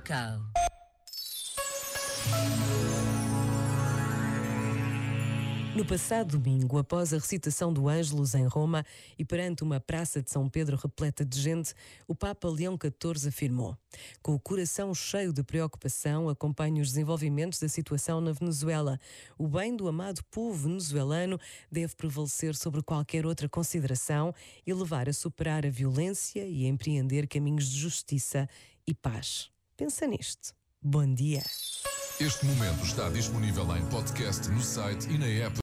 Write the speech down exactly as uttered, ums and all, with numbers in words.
Moscow. No passado domingo, após a recitação do Ângelus em Roma e perante uma praça de São Pedro repleta de gente, o Papa Leão catorze afirmou: com o coração cheio de preocupação, acompanho os desenvolvimentos da situação na Venezuela. O bem do amado povo venezuelano deve prevalecer sobre qualquer outra consideração e levar a superar a violência e a empreender caminhos de justiça e paz. Pensa nisto. Bom dia. Este momento está disponível em podcast no site e na app